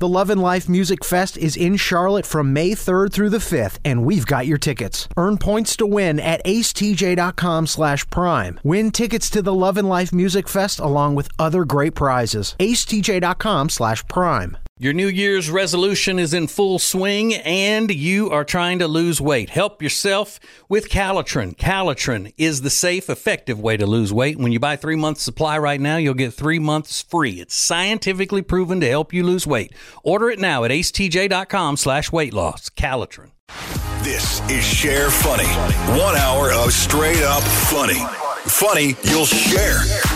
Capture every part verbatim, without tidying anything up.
The Love and Life Music Fest is in Charlotte from May third through the fifth, and we've got your tickets. Earn points to win at acetj.com slash prime. Win tickets to the Love and Life Music Fest along with other great prizes. acetj.com slash prime. Your New Year's resolution is in full swing and you are trying to lose weight. Help yourself with Calitrin. Calitrin is the safe, effective way to lose weight. When you buy three months supply right now, you'll get three months free. It's scientifically proven to help you lose weight. Order it now at acetj.com slash weight loss. Calitrin. This is Share Funny. One hour of straight up funny. Funny you'll share.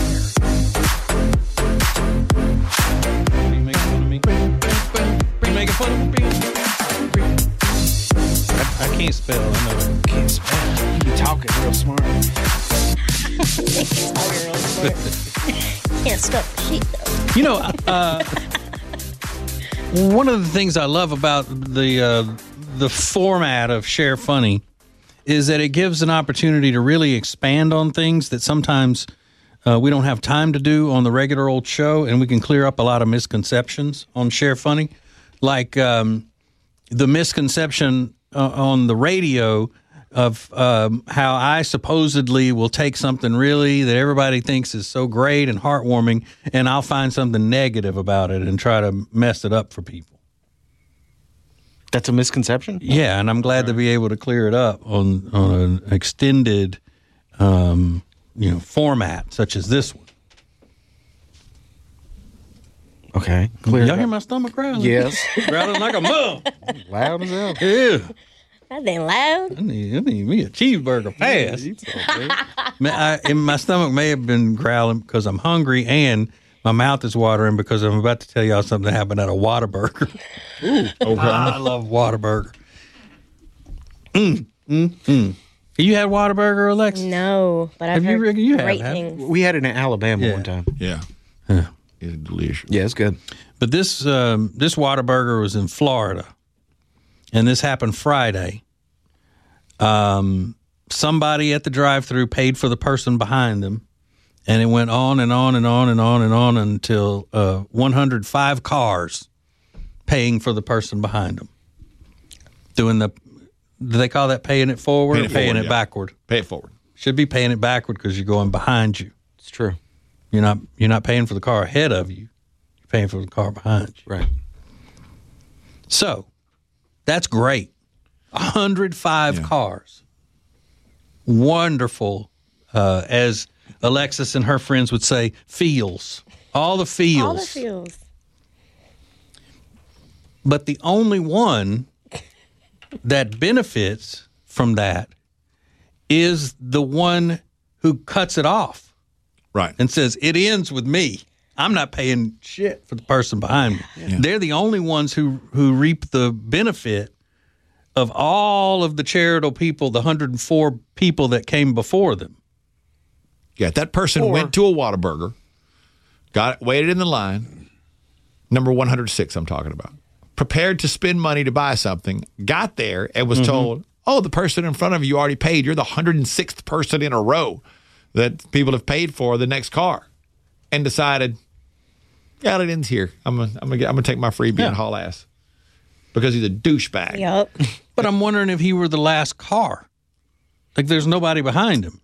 Making fun of me. I, I can't spell. I know it. Can't spell. You be talking real smart. Talking real smart. Can't spell shit though. You know, uh, one of the things I love about the uh, the format of Share Funny is that it gives an opportunity to really expand on things that sometimes uh, we don't have time to do on the regular old show, and we can clear up a lot of misconceptions on Share Funny. Like um, the misconception uh, on the radio of um, how I supposedly will take something really that everybody thinks is so great and heartwarming, and I'll find something negative about it and try to mess it up for people. That's a misconception? Yeah, and I'm glad to be able to clear it up on, on an extended um, you know, format such as this one. Okay. Clear. Y'all hear my stomach growling? Yes. Growling like a mug. Loud as hell. Yeah. That thing loud. I need, I need me a cheeseburger fast. Man, I, and my stomach may have been growling because I'm hungry and my mouth is watering because I'm about to tell y'all something that happened at a Whataburger. Ooh, okay. I love Whataburger. Mm, mm, mm. You had Whataburger, Alexis? No, but I've have heard you, you great have, things. We had it in Alabama Yeah. one time. Yeah. Yeah. It's delicious. Yeah, it's good. But this um, this Whataburger was in Florida, and this happened Friday. Um, somebody at the drive-thru paid for the person behind them, and it went on and on and on and on and on until uh, one hundred five cars paying for the person behind them. Doing the, do they call that paying it forward Paying or it paying forward, it yeah. backward? Pay it forward. Should be paying it backward because you're going behind you. It's true. You're not you're not paying for the car ahead of you. You're paying for the car behind you. Right. So, that's great. one hundred five Yeah. cars. Wonderful, uh, as Alexis and her friends would say, feels. All the feels. All the feels. But the only one that benefits from that is the one who cuts it off. Right. And says, it ends with me. I'm not paying shit for the person behind me. Yeah. They're the only ones who, who reap the benefit of all of the charitable people, the one hundred four people that came before them. Yeah, that person Or- went to a Whataburger, got waited in the line, number one hundred six I'm talking about, prepared to spend money to buy something, got there and was told, oh, the person in front of you already paid. You're the one hundred sixth person in a row that people have paid for the next car, and decided, yeah, it ends here. I'm gonna, I'm gonna, get, I'm gonna take my freebie Yeah. and haul ass because he's a douchebag. Yup. But I'm wondering if he were the last car. Like there's nobody behind him.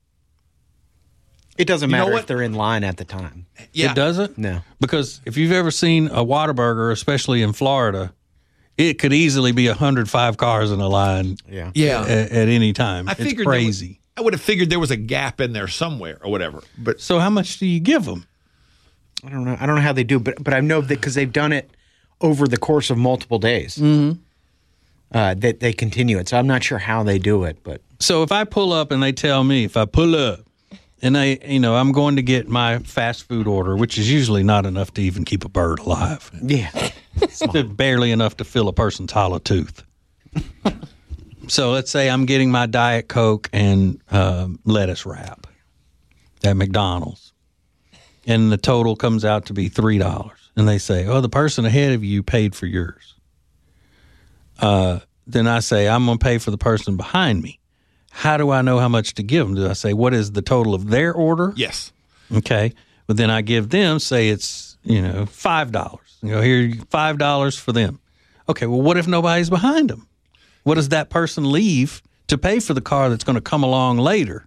It doesn't You know matter what? if they're in line at the time. Yeah, It doesn't? No. Because if you've ever seen a Whataburger, especially in Florida, it could easily be one hundred five cars in a line Yeah. yeah. at, at any time. I It's figured there was- crazy. I would have figured there was a gap in there somewhere or whatever, but So how much do you give them? I don't know. I don't know how they do, but but I know that because they've done it over the course of multiple days. Mm-hmm. Uh, that they continue it. So I'm not sure how they do it, but So if I pull up and they tell me, if I pull up and they, you know, I'm going to get my fast food order, which is usually not enough to even keep a bird alive. yeah. It's barely enough to fill a person's hollow tooth. So let's say I'm getting my Diet Coke and um, lettuce wrap at McDonald's, and the total comes out to be three dollars. And they say, oh, the person ahead of you paid for yours. Uh, then I say, I'm going to pay for the person behind me. How do I know how much to give them? Do I say, what is the total of their order? yes. Okay. But then I give them, say it's, you know, five dollars. You know, here, five dollars for them. Okay, well, what if nobody's behind them? What does that person leave to pay for the car that's going to come along later?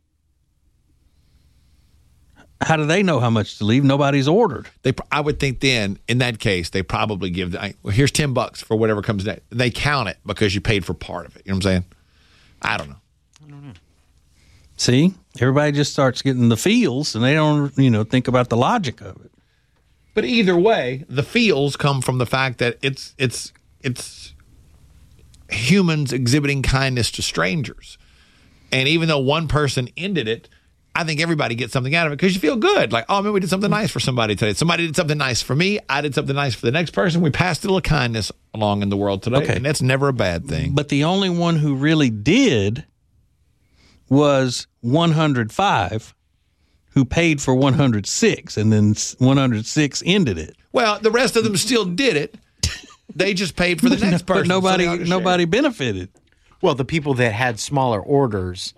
How do they know how much to leave? Nobody's ordered. They, I would think then, in that case, they probably give, the, well, here's ten bucks for whatever comes next. They count it because you paid for part of it. You know what I'm saying? I don't know. I don't know. See, everybody just starts getting the feels, and they don't, you know, think about the logic of it. But either way, the feels come from the fact that it's it's it's humans exhibiting kindness to strangers. And even though one person ended it, I think everybody gets something out of it because you feel good. Like, oh, man, we did something nice for somebody today. Somebody did something nice for me. I did something nice for the next person. We passed a little kindness along in the world today. Okay. And that's never a bad thing. But the only one who really did was one hundred five, who paid for one hundred six, and then one hundred six ended it. Well, the rest of them still did it. They just paid for the next person. But nobody, so nobody benefited. Well, the people that had smaller orders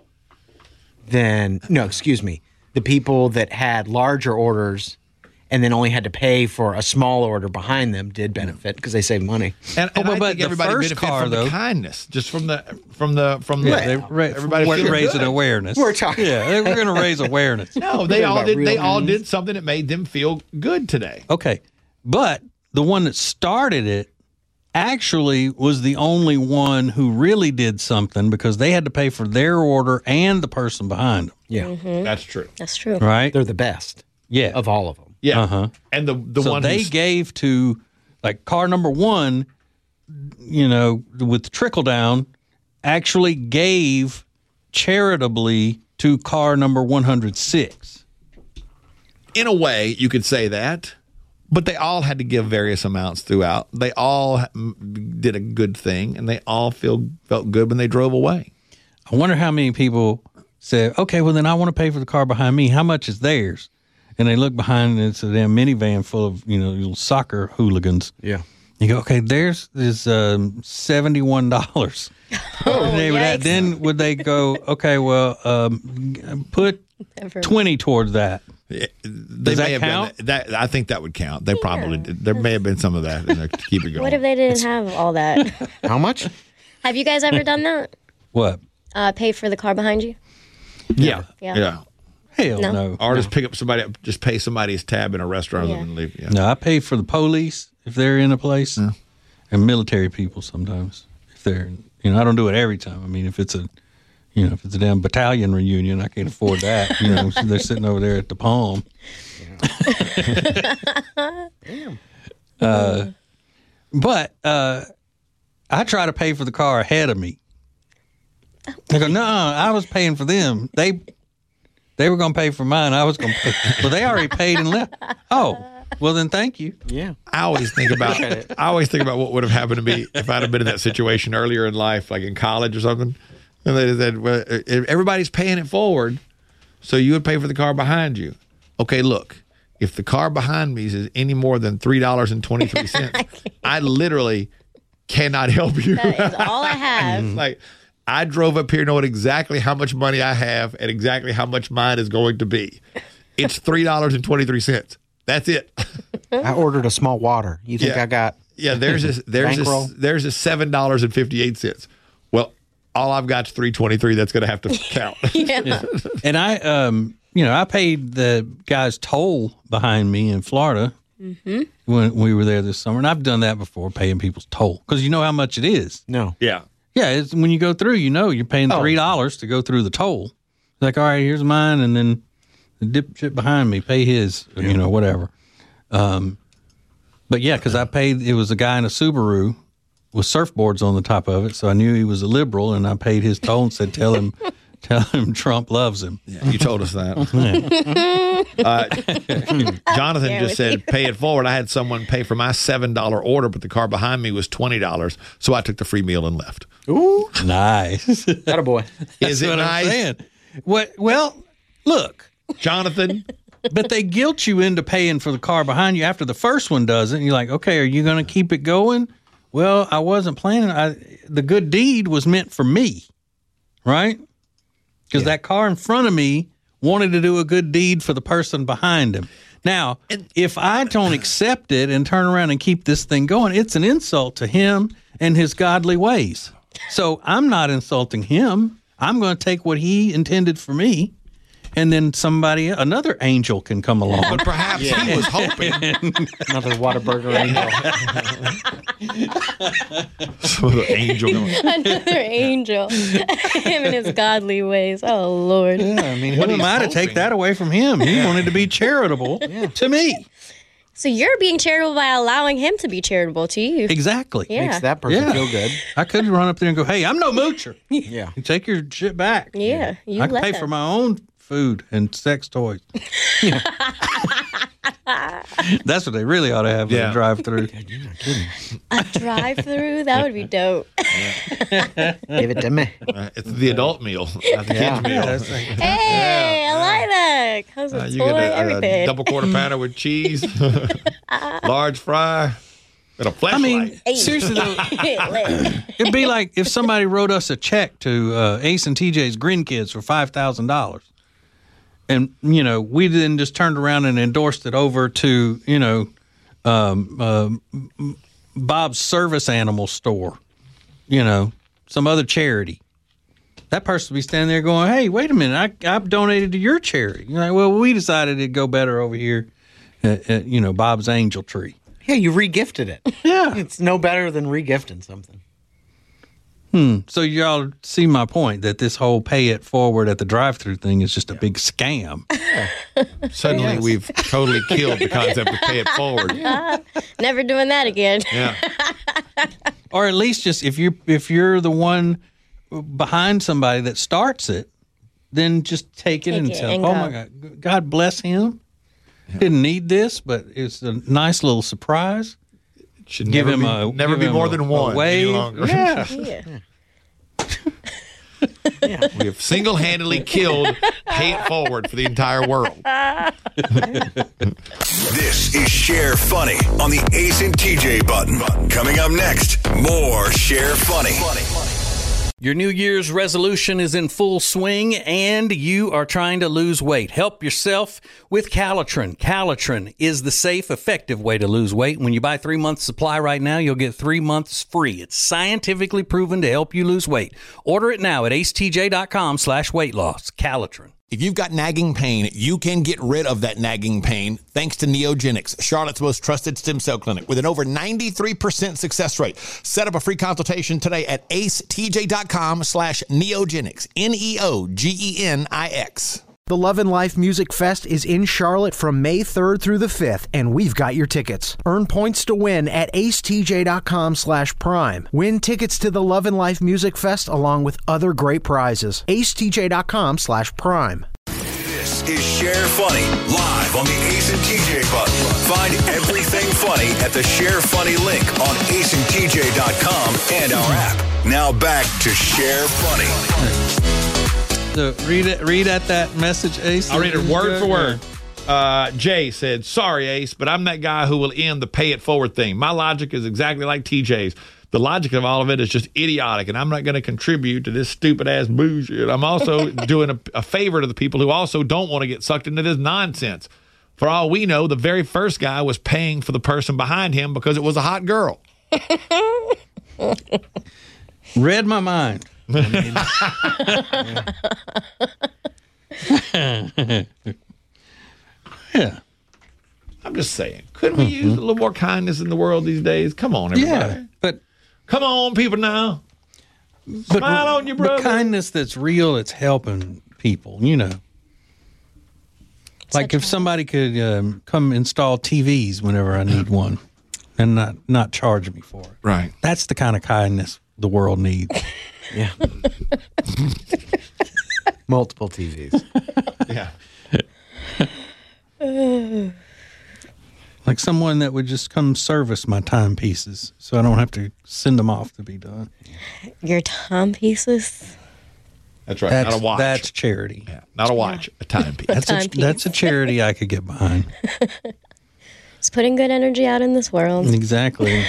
than, no, excuse me, the people that had larger orders and then only had to pay for a small order behind them did benefit because they saved money. And, and Oh, I but think the everybody first benefit car, from though- the kindness, just from the from the from the. Yeah, they ra- everybody wa- feeling raising good. awareness. We're talking- Yeah, they- we're going to raise awareness. No, they all about did. real They all news. did something that made them feel good today. Okay, but the one that started it actually was the only one who really did something because they had to pay for their order and the person behind them, Yeah. That's true. That's true. right? They're the best Yeah. of all of them. Yeah, Uh-huh. and the the so one they who's- gave to, like, car number one, you know, with the trickle down, actually gave charitably to car number one hundred six. in a way, you could say that, but they all had to give various amounts throughout. They all mm, did a good thing, and they all feel felt good when they drove away. I wonder how many people said, okay, well, then I want to pay for the car behind me. How much is theirs? And they look behind and it's a damn minivan full of, you know, little soccer hooligans. Yeah. You go, okay, theirs is um, seventy-one dollars. Oh, They would yikes. then would they go, okay, well, um, put Never- twenty towards that. They Does that may have count? Done that. that. I think that would count. They probably did. There may have been some of that in there to keep it going. What if they didn't have all that? How much? Have you guys ever done that? What? Uh, pay for the car behind you? Yeah, Yeah. yeah. Hell No. no. Or just pick up somebody, just pay somebody's tab in a restaurant Yeah. and leave. Yeah. No, I pay for the police if they're in a place, and military people sometimes if they're. You know, I don't do it every time. I mean, if it's a, you know, if it's a damn battalion reunion, I can't afford that. You know, so they're sitting over there at the Palm. uh, but uh, I try to pay for the car ahead of me. I go, no, I was paying for them. They they were going to pay for mine. I was going to pay. Well, they already paid and left. Oh, well then, thank you. Yeah. I always think about I always think about what would have happened to me if I'd have been in that situation earlier in life, like in college or something. And they said, well, if everybody's paying it forward, so you would pay for the car behind you. Okay, look, if the car behind me is any more than three dollars and twenty-three cents, I literally cannot help you. That is all I have. Like, I drove up here knowing exactly how much money I have and exactly how much mine is going to be. It's three dollars and twenty-three cents. That's it. I ordered a small water. You think Yeah. I got Yeah, there's this there's Bankroll? this there's a seven dollars and fifty eight cents. Well, all I've got is three twenty three. That's going to have to count. Yeah. And I, um, you know, I paid the guy's toll behind me in Florida when we were there this summer, and I've done that before, paying people's toll because you know how much it is. no? Yeah, Yeah, it's when you go through, you know, you're paying Oh. three dollars to go through the toll. It's like, all right, here's mine, and then the dipshit behind me pay his, or, you know, whatever. Um, but yeah, because I paid. It was a guy in a Subaru with surfboards on the top of it, so I knew he was a liberal, and I paid his toll and said, "Tell him, tell him Trump loves him." yeah, you told us that. uh, Jonathan Yeah, just with said, you. "Pay it forward." I had someone pay for my seven dollar order, but the car behind me was twenty dollars, so I took the free meal and left. Ooh, Nice. attaboy. Is it That's what nice, I'm saying. What? Well, look. Jonathan? But they guilt you into paying for the car behind you after the first one does it. And you're like, okay, are you going to keep it going? Well, I wasn't planning. I, the good deed was meant for me, right? Because that car in front of me wanted to do a good deed for the person behind him. Now, if I don't accept it and turn around and keep this thing going, it's an insult to him and his godly ways. So I'm not insulting him. I'm going to take what he intended for me, and then somebody, another angel can come along. But perhaps he was hoping. Another Whataburger angel. So angel. Another angel. Him and his godly ways. Oh, Lord. Yeah, I mean, who am I to take that away from him? He wanted to be charitable to me. So you're being charitable by allowing him to be charitable to you. Exactly. Yeah. Makes that person Yeah. feel good. I could run up there and go, hey, I'm no moocher. Yeah. You take your shit back. Yeah, you I can let pay them. for my own food and sex toys. That's what they really ought to have in Yeah. a drive-through. A drive-through? That would be dope. Give it to me. Uh, it's the adult meal, not the Yeah. kids meal. That's like, Hey, I like that. Comes with Uh, you toy, get a, a everything. double quarter pounder with cheese, large fry, and a flashlight. I mean, seriously though, it'd be like if somebody wrote us a check to uh, Ace and T J's Grin Kids for five thousand dollars. And, you know, we then just turned around and endorsed it over to, you know, um, uh, Bob's Service Animal Store, you know, some other charity. That person would be standing there going, hey, wait a minute, I, I've donated to your charity. You're like, well, we decided it'd go better over here at, at you know, Bob's Angel Tree. Yeah, you regifted it. Yeah. It's no better than regifting something. Hmm. So y'all see my point that this whole pay it forward at the drive-through thing is just a big scam. Suddenly Yes. we've totally killed the concept of pay it forward. Never doing that again. Yeah. Or at least just if you if you're the one behind somebody that starts it, then just take it Take and it tell, and oh go. my God, God bless him. Didn't need this, but it's a nice little surprise. Should Give never him be, a never give be him more a- than a one any wave. longer. Yeah. Yeah. We have single-handedly killed pay it forward for the entire world. This is Share Funny on the Ace and T J button. Coming up next, more Share Funny. Your New Year's resolution is in full swing and you are trying to lose weight. Help yourself with Calitrin. Calitrin is the safe, effective way to lose weight. When you buy three months supply right now, you'll get three months free. It's scientifically proven to help you lose weight. Order it now at acetj.com slash weight loss. Calitrin. If you've got nagging pain, you can get rid of that nagging pain thanks to Neogenics, Charlotte's most trusted stem cell clinic with an over ninety-three percent success rate. Set up a free consultation today at acetj.com slash neogenics, N E O G E N I X. The Love and Life Music Fest is in Charlotte from May third through the fifth, and we've got your tickets. Earn points to win at acetj.com slash prime. Win tickets to the Love and Life Music Fest along with other great prizes. acetj.com slash prime. This is Share Funny, live on the Ace and T J button. Find everything funny at the Share Funny link on ace and t j dot com and our app. Now back to Share Funny. So read it. Read at that message, Ace. I'll read it word for word. Uh, Jay said, sorry, Ace, but I'm that guy who will end the pay it forward thing. My logic is exactly like T J's. The logic of all of it is just idiotic, and I'm not going to contribute to this stupid-ass bullshit. I'm also doing a, a favor to the people who also don't want to get sucked into this nonsense. For all we know, the very first guy was paying for the person behind him because it was a hot girl. Read my mind. Yeah. I'm just saying, couldn't we use a little more kindness in the world these days? Come on, everybody. Yeah. But Come on, people now. but, Smile on your brother. But kindness that's real, it's helping people, you know. Like if somebody could um, come install T Vs whenever I need one and not, not charge me for it. Right. That's the kind of kindness the world needs. Yeah. Multiple T Vs. Yeah. Like someone that would just come service my timepieces so I don't have to send them off to be done. Your timepieces. That's right. That's, not a watch. that's charity. yeah, not a watch. A timepiece. That's a, timepiece. that's a charity I could get behind. It's putting good energy out in this world. Exactly.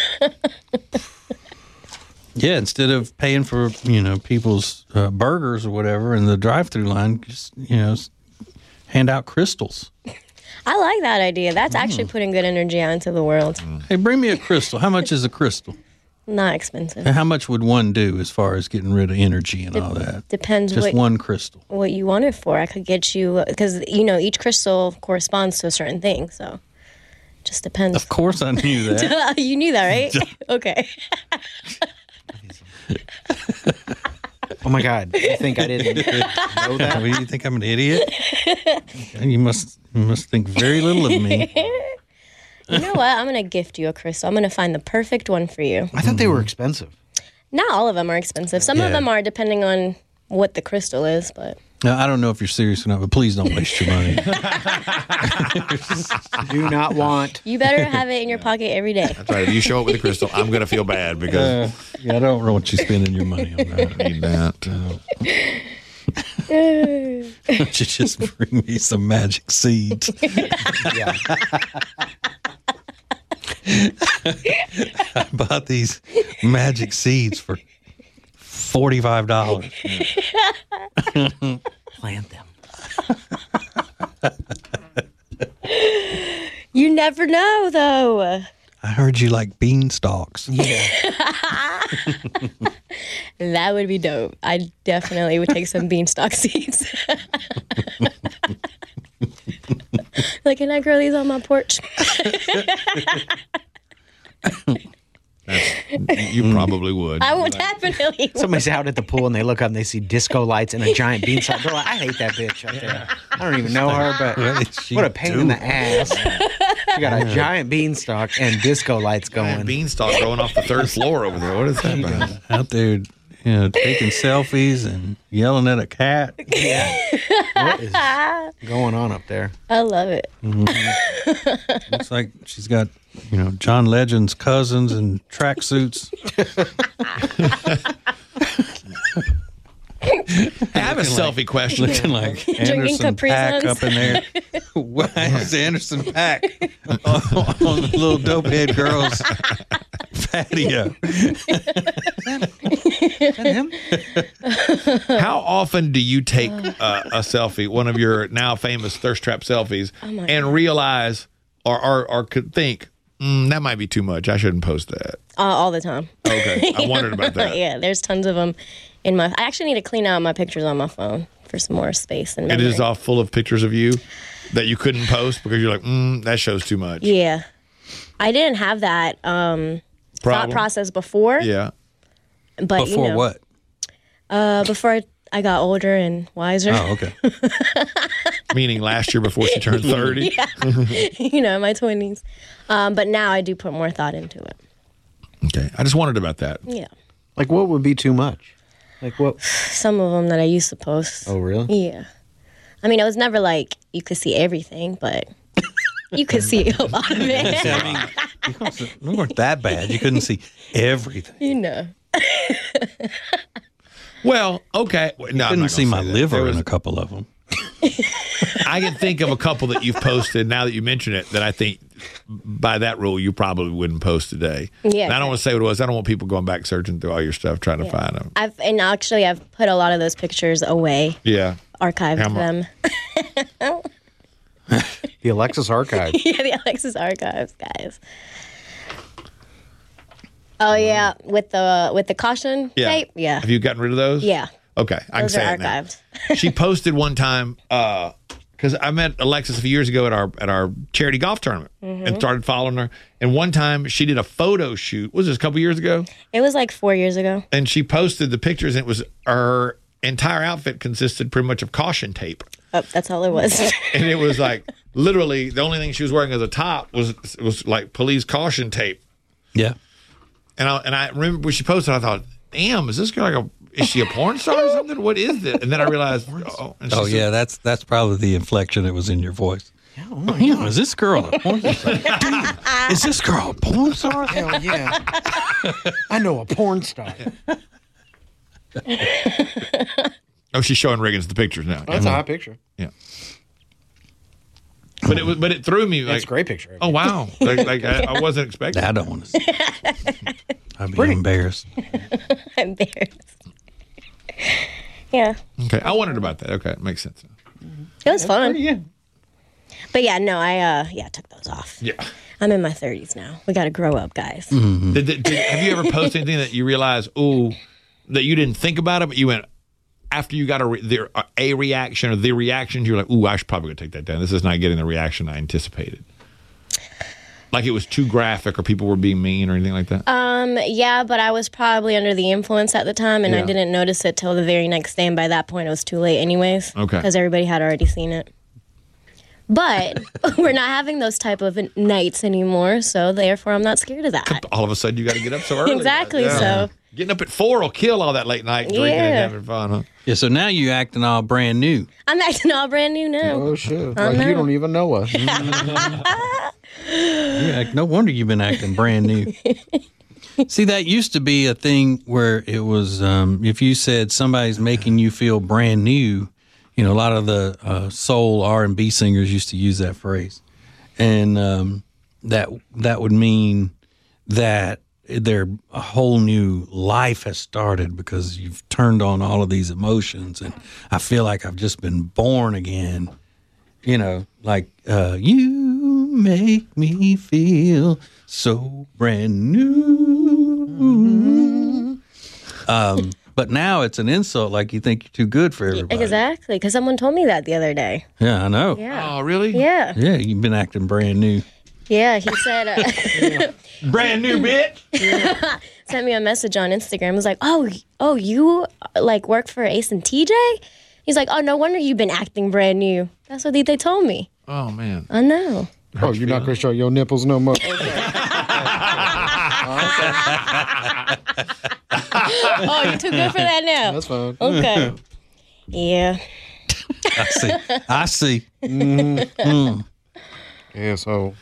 Yeah, instead of paying for, you know, people's uh, burgers or whatever in the drive-through line, just, you know, s- hand out crystals. I like that idea. That's actually putting good energy out into the world. Hey, bring me a crystal. How much is a crystal? Not expensive. And how much would one do as far as getting rid of energy and all that? Depends Just what, one crystal. what you want it for. I could get you, because, you know, each crystal corresponds to a certain thing, so just depends. Of course I knew that. You knew that, right? Okay. Oh my God! You think I didn't know that? What, do you think I'm an idiot? You must you must think very little of me. You know what? I'm going to gift you a crystal. I'm going to find the perfect one for you. I thought they were expensive. Not all of them are expensive. Some Yeah. of them are, depending on what the crystal is, but... Now, I don't know if you're serious or not, but please don't waste your money. Do not want. You better have it in your pocket every day. That's right. If you show up with a crystal, I'm going to feel bad because Uh, yeah, I don't want you spending your money on that. I need that. Why don't you just bring me some magic seeds? Yeah. I bought these magic seeds for forty-five dollars. Plant them. You never know, though. I heard you like bean stalks. Yeah. That would be dope. I definitely would take some beanstalk seeds. Like, can I grow these on my porch? You probably would. I would definitely. Somebody's out at the pool and they look up and they see disco lights and a giant beanstalk. They're like, I hate that bitch out there. I don't even know her, but What did she what a pain do? in the ass. She got a giant beanstalk and disco lights Man, going. beanstalk going off the third floor over there. What is that about? Out there, you know, taking selfies and yelling at a cat. What is going on up there? I love it. Looks like she's got, you know, John Legend's cousins and tracksuits. I have a selfie question. Looking like Drinking Anderson Capri Pack Suns. up in there. Why is Anderson Pack on, on the little dopehead girls patio? How often do you take uh, a selfie, one of your now famous thirst trap selfies, and realize or, or, or could think, mm, that might be too much. I shouldn't post that. Uh, all the time. Okay. I wondered about that. Yeah, there's tons of them in my. I actually need to clean out my pictures on my phone for some more space and It memory. is all full of pictures of you that you couldn't post because you're like, mm, that shows too much. Yeah, I didn't have that um, thought Problem? process before. Yeah. But Before you know, what? Uh, before I, I got older and wiser. Oh, okay. Meaning last year before she turned thirty. You know, in my twenties. Um, but now I do put more thought into it. Okay. I just wondered about that. Yeah, Like, what would be too much? Like, what? some of them that I used to post. Oh, really? Yeah, I mean, it was never like you could see everything, but you could see a lot of it. I mean, you weren't that bad. You couldn't see everything. You know. Well, okay. No, I'm not Couldn't gonna see my say that. liver There was- in a couple of them. I can think of a couple that you've posted now that you mention it that I think by that rule you probably wouldn't post today. Yeah. And I don't want to say what it was. I don't want people going back searching through all your stuff trying to find them. I've and actually I've put a lot of those pictures away, Yeah. archived How mu- them. The Alexis Archive. Yeah, the Alexis archives, guys. Oh yeah, with the with the caution Yeah. tape. Yeah, Have you gotten rid of those? yeah. Okay. I Those can say are it now. archived. She posted one time because I met Alexis a few years ago at our at our charity golf tournament Mm-hmm. and started following her. And one time she did a photo shoot. Was this a couple years ago? It was like four years ago. And she posted the pictures. And it was her entire outfit consisted pretty much of caution tape. Oh, that's all it was. And it was like literally the only thing she was wearing as a top was was like police caution tape. Yeah. And I and I remember when she posted, I thought, "Damn, is this girl like a? Is she a porn star or something? What is this?" And then I realized, oh, and she Oh, said- yeah. That's that's probably the inflection that was in your voice. Oh, my God. Is this girl a porn star? Dude, is this girl a porn star? Hell yeah. I know a porn star. Oh, she's showing Riggins the pictures now. That's a hot picture. Yeah. But it was, but it threw me like, That's a great picture. oh wow, like, like I, I wasn't expecting. I don't want to see it. I'd be embarrassed. I'm embarrassed. Yeah, Okay, I wondered about that. Okay, it makes sense. it was fun. Yeah. But yeah, no, I uh, yeah took those off. Yeah. I'm in my thirties now. We got to grow up, guys. Mm-hmm. Did, did, did, have you ever posted anything that you realized, ooh, that you didn't think about it, but you went after you got a re- the, a reaction or the reaction, you're like, ooh, I should probably go take that down. This is not getting the reaction I anticipated. Like it was too graphic, or people were being mean, or anything like that. Um, yeah, but I was probably under the influence at the time, and Yeah. I didn't notice it till the very next day. And by that point, it was too late, anyways. Okay. Because everybody had already seen it. But we're not having those type of nights anymore, so therefore I'm not scared of that. All of a sudden, you got to get up so early. Exactly, Yeah. so- Getting up at four will kill all that late night drinking and Yeah. having fun, huh? Yeah, so now you acting all brand new. I'm acting all brand new now. Oh shit! I Like know. you don't even know us. Yeah, no wonder you've been acting brand new. See, that used to be a thing where it was, um, if you said somebody's making you feel brand new, you know, a lot of the uh, soul R and B singers used to use that phrase, and um, that that would mean that their a whole new life has started because you've turned on all of these emotions, and I feel like I've just been born again. You know, like uh, you make me feel so brand new. Um, but now it's an insult, like you think you're too good for everybody. Exactly, because someone told me that the other day. Yeah, I know. Yeah. Oh, really? Yeah. Yeah, you've been acting brand new. Yeah, he said, uh, Brand new, bitch. sent me a message on Instagram. He was like, oh, oh, you like work for Ace and T J? He's like, oh, no wonder you've been acting brand new. That's what they, they told me. Oh, man. I know. Oh, you're not gonna show your nipples no more. Oh, you're too good for that now. That's fine. Okay. Yeah. I see. I see. Asshole.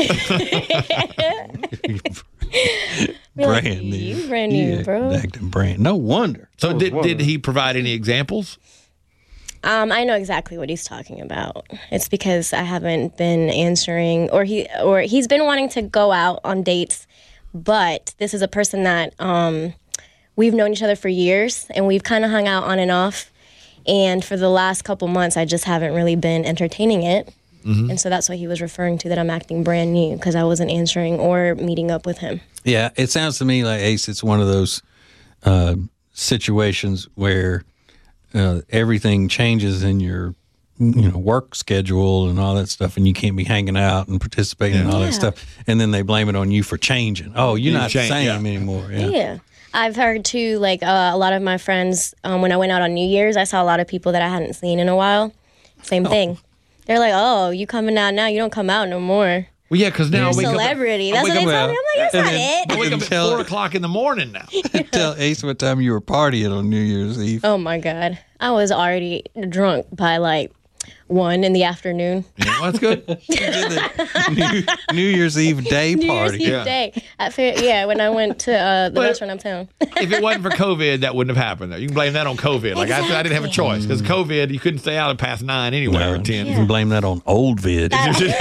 Be like, Brand new. You brand new, Yeah, bro. acting brand. No wonder. So did, did he provide any examples? Um, I know exactly what he's talking about. It's because I haven't been answering, or he, or he's been wanting to go out on dates, but this is a person that um, we've known each other for years, and we've kind of hung out on and off. And for the last couple months, I just haven't really been entertaining it. Mm-hmm. And so that's what he was referring to, that I'm acting brand new because I wasn't answering or meeting up with him. Yeah, it sounds to me like, Ace, it's one of those uh, situations where uh, everything changes in your you know work schedule and all that stuff, and you can't be hanging out and participating in all Yeah. that stuff, and then they blame it on you for changing. Oh, you're You not change, the same yeah. anymore. Yeah. Yeah. I've heard too, like uh, a lot of my friends, um, when I went out on New Year's, I saw a lot of people that I hadn't seen in a while. Same thing. They're like, oh, you coming out now? You don't come out no more. Well, yeah, because now You're a I wake celebrity. up. That's I what wake they up, told me. I'm like, that's And not then- it. I wake up at Tell- four o'clock in the morning now. Tell Ace what time you were partying on New Year's Eve. Oh my God. I was already drunk by like one in the afternoon. Yeah, well, that's good. New, New Year's Eve day New Year's party. Eve Yeah. day. At fair, yeah, when I went to uh, the But- restaurant uptown. If it wasn't for COVID, that wouldn't have happened. Though. You can blame that on COVID. Like I, I didn't have a choice because COVID, you couldn't stay out past nine anyway No, or ten. you can blame that on old vid.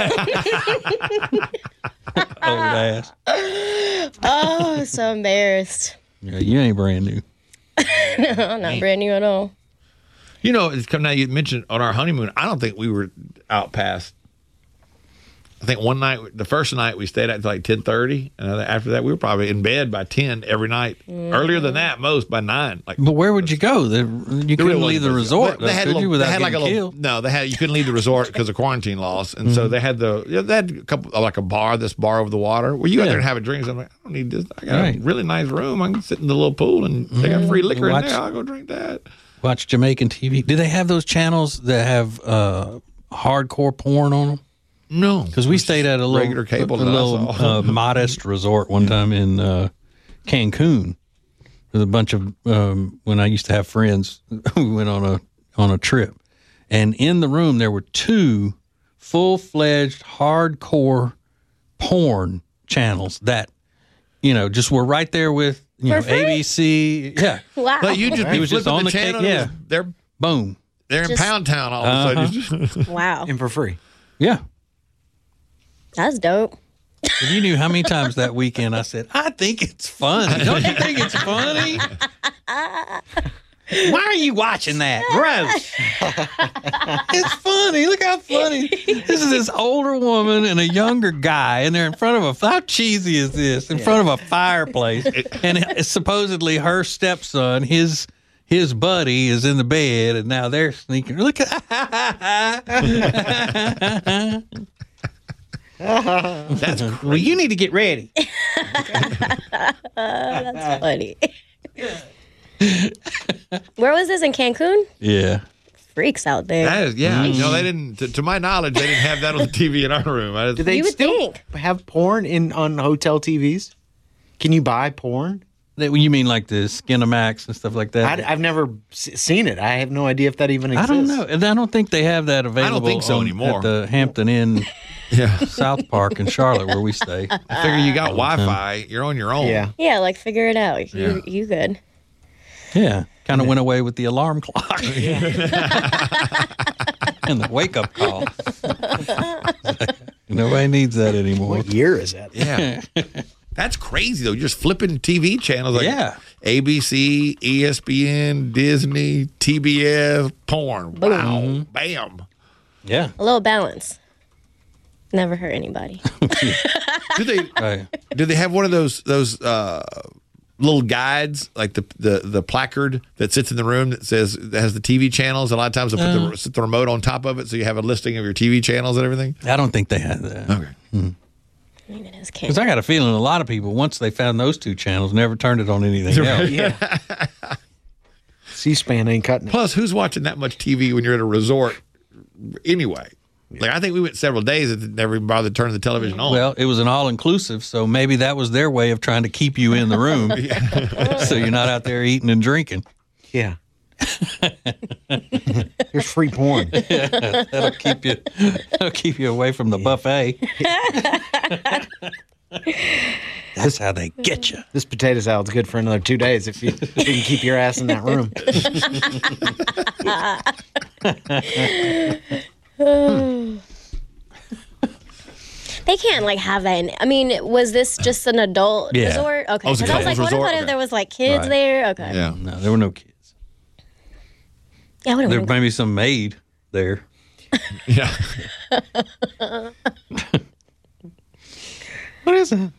Old ass. Oh, so embarrassed. Yeah, you ain't brand new. I'm not brand new at all. You know, it's come now. You mentioned on our honeymoon. I don't think we were out past. I think one night, the first night we stayed out until like ten thirty, and after that we were probably in bed by ten every night. Earlier than that, most by nine. Like, But where would you go? The, you there really couldn't leave the wasn't- resort, They though, had, could a you, little, without they had like a getting little. killed? No, they had you couldn't leave the resort because of quarantine laws, and so they had the yeah, they had a couple like a bar, this bar over the water where you go Yeah. there and have a drink. So I'm like, I don't need this. I got Right. a really nice room. I can sit in the little pool and they got free liquor Watch- in there. I'll go drink that. Watch Jamaican T V. Do they have those channels that have uh, hardcore porn on them? No, Because we stayed at a little, regular cable a that I little saw. uh, modest resort one time in uh, Cancun. With a bunch of um, when I used to have friends, we went on a on a trip, and in the room there were two full fledged hardcore porn channels that you know just were right there with you know For free? A B C. Yeah, Wow. But you just It be was just flipping on the the cake, channel. yeah. They're boom. they're in Just- Pound Town all of a sudden. Wow. And for free. Yeah. That's dope. If you knew how many times that weekend I said, I think it's funny. Don't you think it's funny? Why are you watching that? Gross. It's funny. Look how funny. This is this older woman and a younger guy, and they're in front of a, how cheesy is this? In front of a fireplace. And it's supposedly her stepson, his his buddy, is in the bed, and now they're sneaking. Look at That's crazy. Well, you need to get ready. That's funny. Where was this, in Cancun? Yeah. Freaks out there. That is, yeah. You know, they didn't. To, to my knowledge, they didn't have that on the T V in our room. I just, Do they You would still think. have porn in on hotel T Vs? Can you buy porn? That, you mean like the Skinamax and stuff like that? I, have never s- seen it. I have no idea if that even I exists. don't know. And I don't think they have that available think so on- anymore. at the Hampton Inn yeah. South Park in Charlotte where we stay. I figure you got Wi-Fi. You're on your own. Yeah. Yeah, like figure it out. You, Yeah. you good. Yeah. Kind of went away with the alarm clock. And the wake-up call. Nobody needs that anymore. What year is that? Yeah. That's crazy, though. You're just flipping T V channels like Yeah. A B C, E S P N, Disney, T B S, porn. Wow. Bam. Yeah. A little balance. Never hurt anybody. Do they Right. do they have one of those those uh, little guides, like the, the the placard that sits in the room that says that has the T V channels? A lot of times they put Uh. the, sit the remote on top of it, so you have a listing of your T V channels and everything. I don't think they have that. Okay. I mean, it is Because Cancun. I got a feeling a lot of people, once they found those two channels, never turned it on anything else. Yeah. C-SPAN ain't cutting it. Plus, who's watching that much T V when you're at a resort anyway? Like, I think we went several days and never even bothered turning the television on. Well, it was an all-inclusive, so maybe that was their way of trying to keep you in the room so you're not out there eating and drinking. Yeah. There's free porn. That'll keep you that'll keep you away from the buffet. That's how they get you. This potato salad's good for another two days if you, if you can keep your ass in that room. They can't like have that. In, I mean, was this just an adult Yeah. resort? Okay, Oh, it's a because I was like, couples what resort? about Okay. if there was like kids Right. there? Okay, yeah. No, there were no kids. yeah, I would There have. may be some maid there. Yeah. What is that?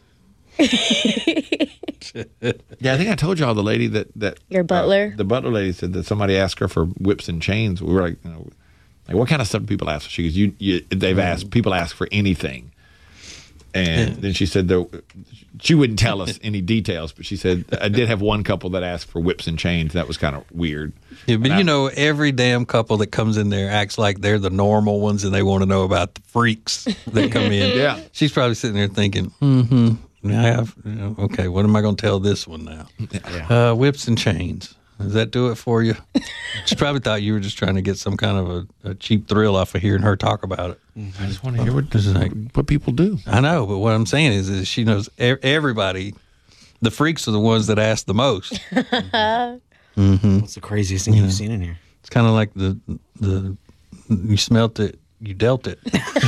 Yeah, I think I told y'all the lady that that Your butler? uh, the butler lady said that somebody asked her for whips and chains. We were like, you know, like what kind of stuff do people ask? She goes, you, you they've asked people ask for anything, and then she said that she wouldn't tell us any details, but she said I did have one couple that asked for whips and chains. That was kind of weird. Yeah, but And I- you know, every damn couple that comes in there acts like they're the normal ones and they want to know about the freaks that come in. Yeah. She's probably sitting there thinking, mm-hmm, I have, you know, okay, what am I going to tell this one now? Uh, whips and chains. Does that do it for you? She probably thought you were just trying to get some kind of a, a cheap thrill off of hearing her talk about it. I just want to hear what, This is like, what people do. I know, but what I'm saying is, is she knows e- everybody. The freaks are the ones that ask the most. What's the craziest thing you've seen in here? It's kind of like the the you smelt it, you dealt it.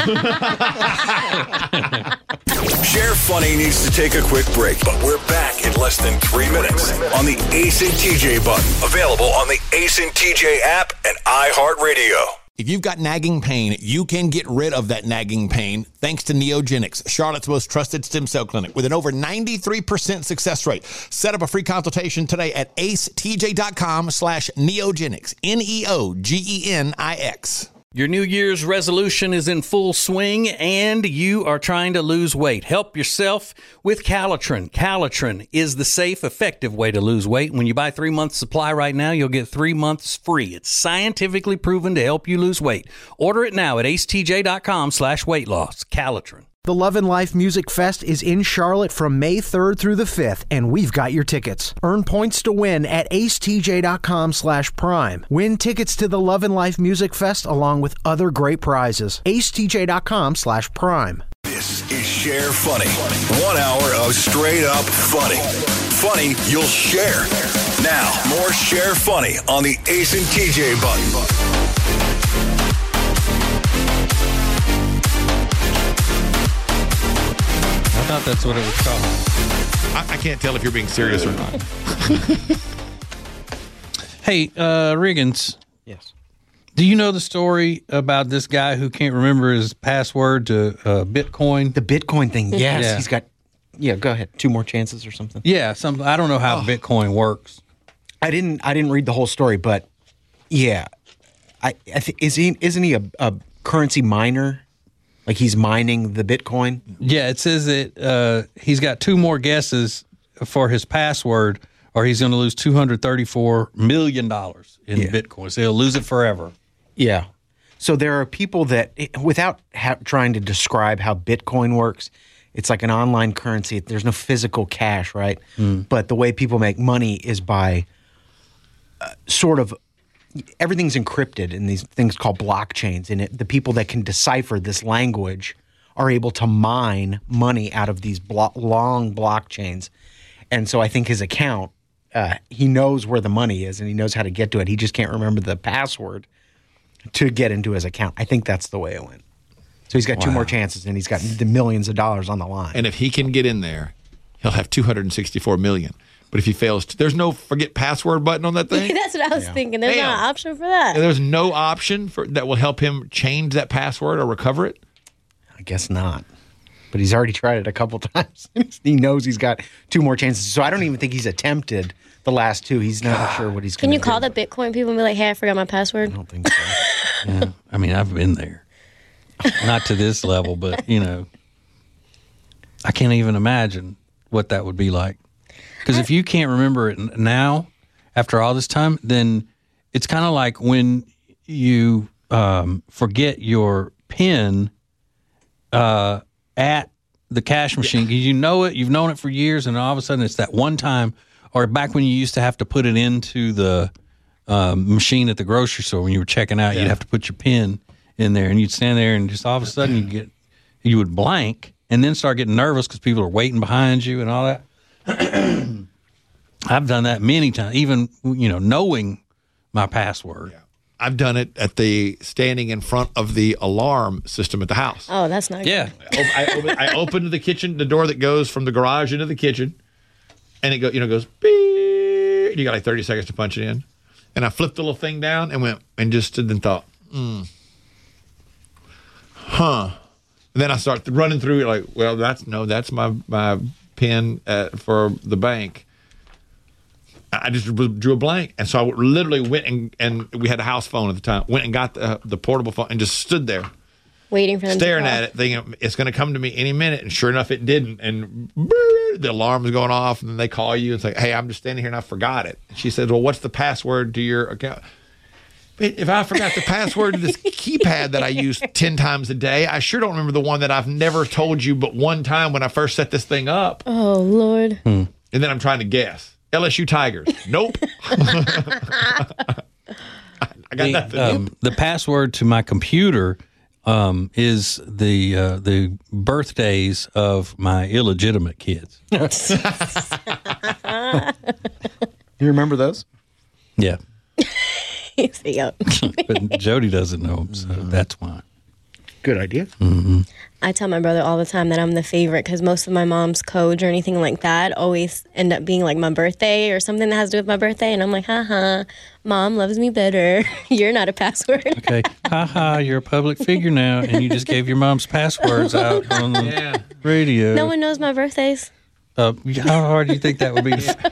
Share Funny needs to take a quick break, but we're back in less than three minutes on the Ace and T J button. Available on the Ace and T J app and iHeartRadio. If you've got nagging pain, you can get rid of that nagging pain thanks to Neogenics, Charlotte's most trusted stem cell clinic with an over ninety-three percent success rate. Set up a free consultation today at acetj.com slash neogenics, N E O G E N I X. Your New Year's resolution is in full swing and you are trying to lose weight. Help yourself with Calitrin. Calitrin is the safe, effective way to lose weight. When you buy three months supply right now, you'll get three months free. It's scientifically proven to help you lose weight. Order it now at acetj.com slash weight loss. Calitrin. The Love and Life Music Fest is in Charlotte from May third through the fifth, and we've got your tickets. Earn points to win at acetj.com slash prime. Win tickets to the Love and Life Music Fest along with other great prizes. acetj.com slash prime. This is Share Funny. One hour of straight up funny. Funny you'll share. Now, more Share Funny on the Ace and T J button. I thought that's what it was called. I, I can't tell if you're being serious or not. Hey, uh, Riggins, Yes. do you know the story about this guy who can't remember his password to uh, Bitcoin? The Bitcoin thing. Yes. Yeah. He's got. Yeah. Go ahead. Two more chances or something. Yeah, some I don't know how Bitcoin works. I didn't. I didn't read the whole story, but yeah, I, I think is he isn't he a, a currency miner? Like he's mining the Bitcoin. Yeah, it says that uh, he's got two more guesses for his password, or he's going to lose two hundred thirty-four million dollars in Yeah. Bitcoin. So he'll lose it forever. Yeah. So there are people that, without ha- trying to describe how Bitcoin works, it's like an online currency. There's no physical cash, right? But the way people make money is by uh, sort of everything's encrypted in these things called blockchains. And it, the people that can decipher this language are able to mine money out of these blo- long blockchains. And so I think his account, uh, he knows where the money is and he knows how to get to it. He just can't remember the password to get into his account. I think that's the way it went. So he's got two more chances, and he's got the millions of dollars on the line. And if he can get in there, he'll have two hundred sixty-four million. But if he fails, to, there's no forget password button on that thing. That's what I was thinking. There's Damn. not an option for that. And there's no option for that will help him change that password or recover it. I guess not. But he's already tried it a couple times. He knows he's got two more chances. So I don't even think he's attempted the last two. He's not sure what he's going Can to you do. call the Bitcoin people and be like, hey, I forgot my password? I don't think so. Yeah, I mean, I've been there. Not to this level, but, you know, I can't even imagine what that would be like. Because if you can't remember it n- now, after all this time, then it's kind of like when you um, forget your PIN uh, at the cash machine. 'Cause you know it, you've known it for years, and all of a sudden it's that one time, or back when you used to have to put it into the um, machine at the grocery store when you were checking out, you'd have to put your PIN in there, and you'd stand there, and just all of a sudden you get you would blank, and then start getting nervous because people are waiting behind you and all that. I've done that many times, even you know knowing my password. I've done it at the standing in front of the alarm system at the house. Oh, that's not Yeah, good. I, open, I opened the kitchen, the door that goes from the garage into the kitchen, and it go, you know, goes beep. And you got like thirty seconds to punch it in, and I flipped the little thing down and went and just stood and thought, hmm, huh. And then I start running through it like, well, that's no, that's my my pin uh, for the bank. I just drew a blank, and so I literally went and and we had a house phone at the time. Went and got the the portable phone and just stood there. Waiting for them Staring to call. at it, thinking it's going to come to me any minute, and sure enough, it didn't. And brrr, the alarm was going off, and then they call you and say, "Hey, I'm just standing here and I forgot it." She said, "Well, what's the password to your account?" But if I forgot the password to this keypad that I use ten times a day, I sure don't remember the one that I've never told you but one time when I first set this thing up. Oh, Lord. And then I'm trying to guess. L S U Tigers. Nope. I got the, nothing. um, the password to my computer um, is the uh, the birthdays of my illegitimate kids. You remember those? Yeah, See, yo. but Jody doesn't know them, so that's why. Good idea. I tell my brother all the time that I'm the favorite because most of my mom's codes or anything like that always end up being like my birthday or something that has to do with my birthday. And I'm like, haha, mom loves me better. You're not a password. Okay, haha, you're a public figure now, and you just gave your mom's passwords out on the Yeah. radio. No one knows my birthdays. Uh, how hard do you think that would be?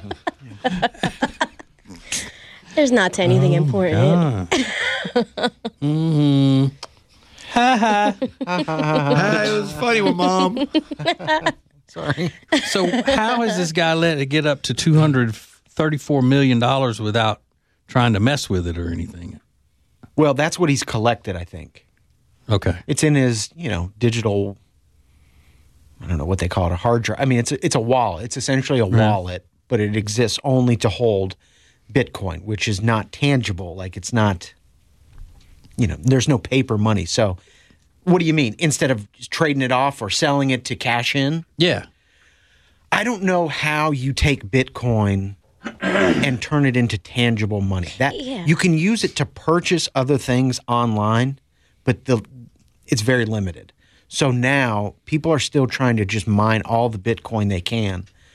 There's not to anything important. Ah. mm-hmm. Hey, it was funny with mom. Sorry. So how has this guy let it get up to two hundred thirty-four million dollars without trying to mess with it or anything? Well, that's what he's collected, I think. Okay. It's in his, you know, digital, I don't know what they call it, a hard drive. I mean, it's a, it's a wallet. It's essentially a wallet, but it exists only to hold Bitcoin, which is not tangible. Like it's not, you know, there's no paper money. So what do you mean? Instead of trading it off or selling it to cash in? Yeah. I don't know how you take Bitcoin and turn it into tangible money. That Yeah. you can use it to purchase other things online, but the it's very limited. So now people are still trying to just mine all the Bitcoin they can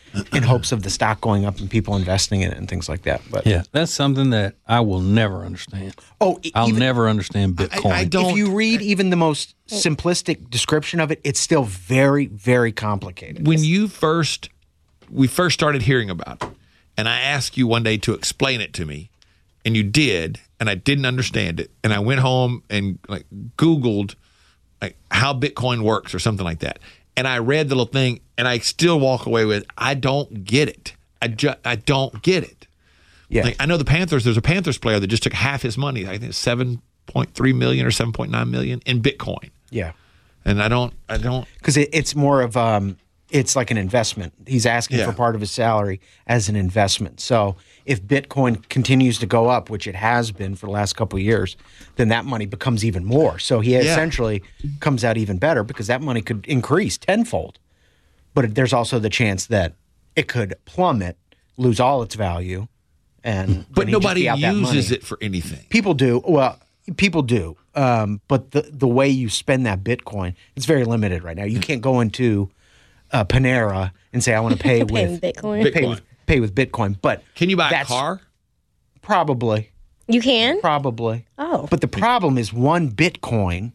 in hopes of the stock going up and people investing in it and things like that. But Yeah, that's something that I will never understand. oh, e- I'll even- never understand Bitcoin. I don't- if you read even the most simplistic description of it, it's still very, very complicated. When you first, we first started hearing about it, and I asked you one day to explain it to me, and you did, and I didn't understand it, and I went home and like Googled like how Bitcoin works or something like that, and I read the little thing, and I still walk away with I don't get it. I just I don't get it. Yeah. Like, I know the Panthers. There's a Panthers player that just took half his money. I think seven point three million or seven point nine million in Bitcoin. Yeah. And I don't, I don't. Because it, it's more of um, it's like an investment. He's asking Yeah. for part of his salary as an investment. So if Bitcoin continues to go up, which it has been for the last couple of years, then that money becomes even more. So he essentially comes out even better because that money could increase tenfold. But there's also the chance that it could plummet, lose all its value, and But then he'd just nobody be out that uses money. it for anything. People do. Well, people do. Um, but the the way you spend that Bitcoin, it's very limited right now. You can't go into uh, Panera and say, I want to pay Pay with Bitcoin. Pay with, pay with Bitcoin. But Can you buy a that's- car? Probably. You can? Probably. Oh. But the problem is one Bitcoin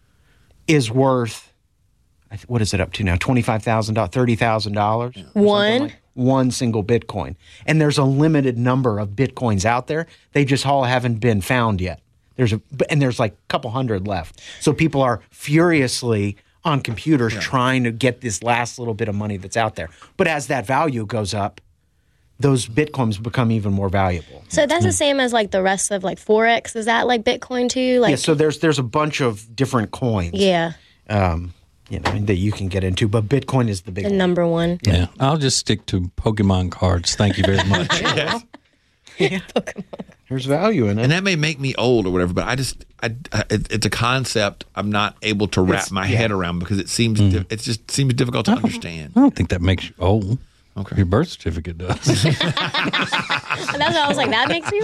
is worth, I th- what is it up to now? twenty-five thousand dollars, thirty thousand dollars? One? One single Bitcoin. And there's a limited number of Bitcoins out there. They just all haven't been found yet. There's a, and there's like a couple hundred left. So people are furiously on computers trying to get this last little bit of money that's out there. But as that value goes up, those Bitcoins become even more valuable. So that's the same as like the rest of like Forex. Is that like Bitcoin too? Like Yeah, so there's there's a bunch of different coins. yeah, Um, you know, that you can get into, but Bitcoin is the big the one. number one. Yeah, I'll just stick to Pokemon cards. Thank you very much. There's value in it. And that may make me old or whatever, but I just, I, I, it, it's a concept I'm not able to wrap It's- my yeah. head around because it seems, di- it just seems difficult to understand. I don't think that makes you old. Okay. Your birth certificate does. And that's why I was like, that makes me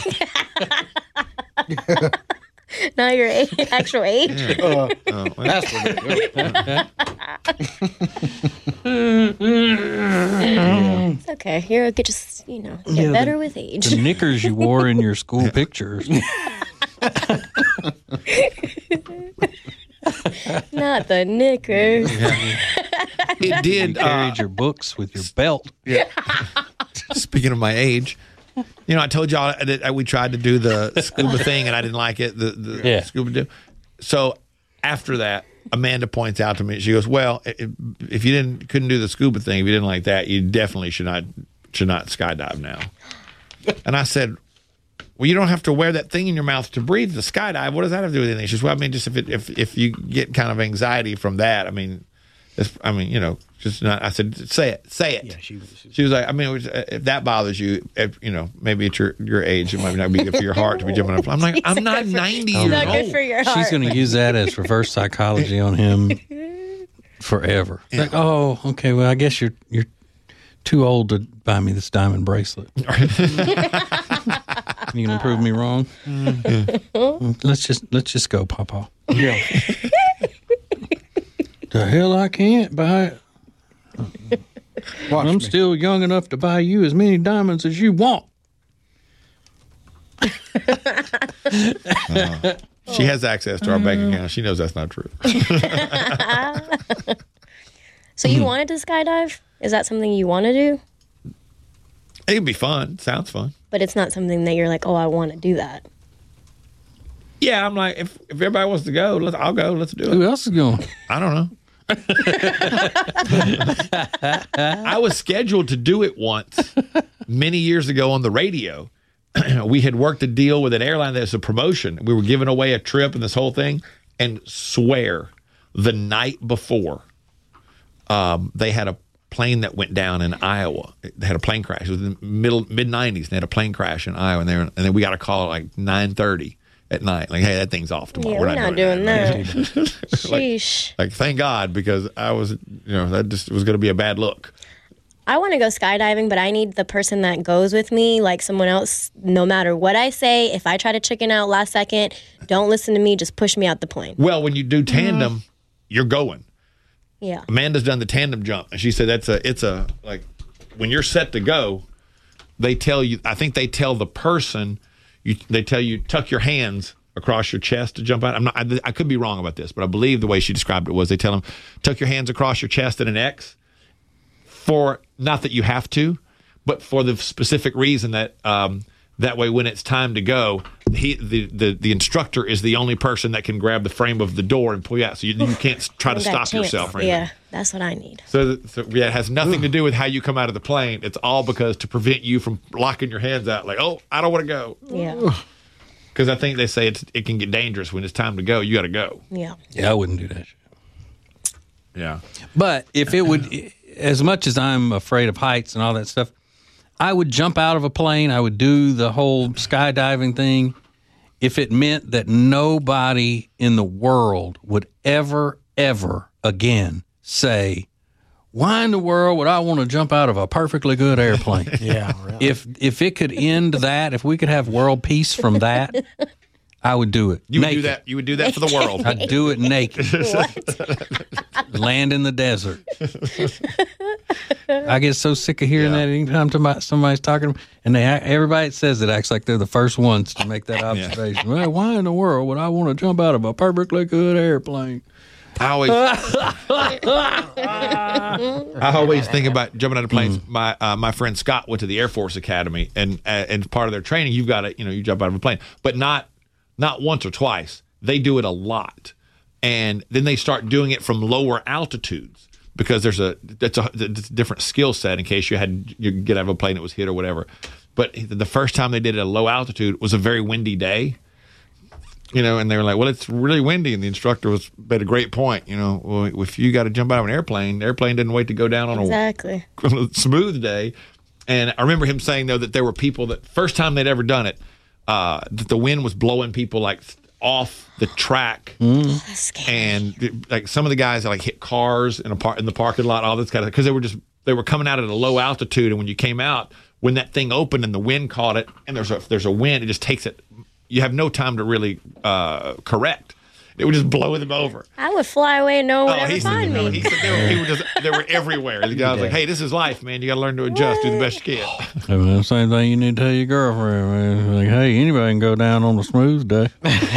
old. Not your age, actual age. That's what it is. It's okay. You're get just you know get Yeah, better the- with age. The knickers you wore in your school pictures. Not the knickers. It did, You uh, carried your books with your belt. speaking of my age, you know, I told y'all that we tried to do the scuba thing and I didn't like it, the, the Yeah. scuba do. So after that, Amanda points out to me, she goes, well, if, if you didn't couldn't do the scuba thing, if you didn't like that, you definitely should not should not skydive now. And I said, well, you don't have to wear that thing in your mouth to breathe the skydive. What does that have to do with anything? She says, well, I mean, just if it, if if you get kind of anxiety from that, I mean, it's, I mean, you know, just not. I said, say it, say it. Yeah, she was- She was like, I mean, it was, uh, if that bothers you, if, you know, maybe at your your age, it might not be good for your heart to be jumping up. I'm like, I'm not ninety years Not good old. for your heart. She's going to use that as reverse psychology on him forever. It's Like, oh, okay. Well, I guess you're you're too old to buy me this diamond bracelet. You gonna prove me wrong? Let's just let's just go, Papa. Yeah. The hell, I can't buy it. Watch I'm me. still young enough to buy you as many diamonds as you want. She has access to our bank account. She knows that's not true. So you wanted to skydive? Is that something you want to do? It'd be fun. Sounds fun. But it's not something that you're like, oh, I want to do that. Yeah, I'm like, if, if everybody wants to go, let's, I'll go. Let's do Who it. else is going? I don't know. I was scheduled to do it once many years ago on the radio. We had worked a deal with an airline that's a promotion. We were giving away a trip and this whole thing. And swear, the night before, um, they had a plane that went down in Iowa. They had a plane crash. It was in the middle mid nineties. And they had a plane crash in Iowa, and, they were, and then we got a call at like nine thirty at night. Like, hey, that thing's off tomorrow. Yeah, we're not doing that. Sheesh. Like, thank God, because I was, you know, that just was going to be a bad look. I want to go skydiving, but I need the person that goes with me, like someone else, no matter what I say. If I try to chicken out last second, don't listen to me, just push me out the plane. Well, when you do tandem, Mm-hmm. you're going. Yeah. Amanda's done the tandem jump, and she said that's a, it's a, like, when you're set to go, they tell you. I think they tell the person. You, they tell you tuck your hands across your chest to jump out. I'm not. I, I could be wrong about this, but I believe the way she described it was they tell them tuck your hands across your chest at an X. For not that you have to, but for the specific reason that um, that way when it's time to go, he the, the the instructor is the only person that can grab the frame of the door and pull you out. So you, you can't try to stop chance. yourself. Or anything. Yeah, that's what I need. So, so yeah, it has nothing to do with how you come out of the plane. It's all because to prevent you from locking your hands out, like, oh, I don't want to go. Yeah. Because I think they say it's, it can get dangerous when it's time to go. You got to go. Yeah. Yeah, I wouldn't do that shit. Yeah. But if it would, as much as I'm afraid of heights and all that stuff, I would jump out of a plane. I would do the whole skydiving thing if it meant that nobody in the world would ever, ever again say, why in the world would I want to jump out of a perfectly good airplane? Yeah, really. If if it could end that, if we could have world peace from that, I would do it. You would naked. do that. You would do that for the world. I'd do it naked. Land in the desert. I get so sick of hearing Yeah. that anytime somebody, somebody's talking, and they everybody that says it acts like they're the first ones to make that observation. Well, why in the world would I want to jump out of a perfectly good airplane? I always, I always think about jumping out of planes. Mm. My uh, my friend Scott went to the Air Force Academy, and uh, and part of their training, you've got to, you know, you jump out of a plane, but not not once or twice. They do it a lot, and then they start doing it from lower altitudes because there's a that's a, it's a different skill set in case you had you get out of a plane that was hit or whatever. But the first time they did it at a low altitude was a very windy day. You know, and they were like, well, it's really windy. And the instructor was made a great point. You know, well, if you got to jump out of an airplane, the airplane didn't wait to go down on a, Exactly. on a smooth day. And I remember him saying, though, that there were people that first time they'd ever done it, uh, that the wind was blowing people like off the track. That's scary. And like some of the guys like hit cars in a par- in the parking lot, all this kind of, because they were just, they were coming out at a low altitude. And when you came out, when that thing opened and the wind caught it, and there's a, there's a wind, it just takes it. You have no time to really uh, correct. It would just blow them over. I would fly away and no one would ever he said, find no, me. he said they were, he were just, they were everywhere. The guy was like, hey, this is life, man. You got to learn to adjust, do the best you can. I mean, the same thing you need to tell your girlfriend, man. Like, hey, anybody can go down on a smooth day.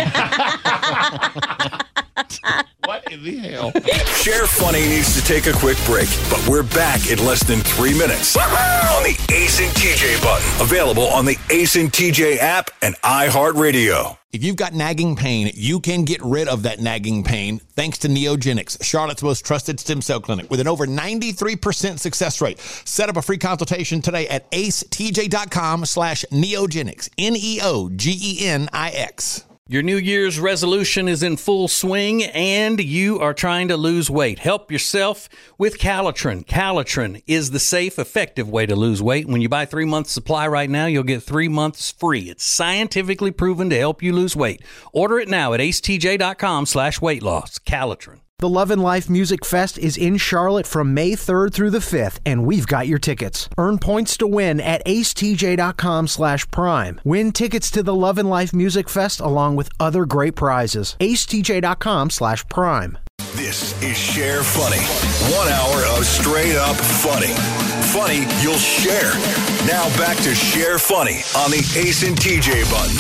What in the hell? Share Funny needs to take a quick break, but we're back in less than three minutes on the Ace and T J button. Available on the Ace and T J app and iHeartRadio. If you've got nagging pain, you can get rid of that nagging pain thanks to Neogenics, Charlotte's most trusted stem cell clinic with an over ninety-three percent success rate. Set up a free consultation today at acetj.com slash neogenics, N E O G E N I X. Your New Year's resolution is in full swing and you are trying to lose weight. Help yourself with Calitrin. Calitrin is the safe, effective way to lose weight. When you buy three months supply right now, you'll get three months free. It's scientifically proven to help you lose weight. Order it now at acetj.com slash weight loss. Calitrin. The Love and Life Music Fest is in Charlotte from May third through the fifth, and we've got your tickets. Earn points to win at acetj.com slash prime. Win tickets to the Love and Life Music Fest along with other great prizes. acetj.com slash prime. This is Share Funny. One hour of straight up funny. Funny you'll share. Now back to Share Funny on the Ace and T J button.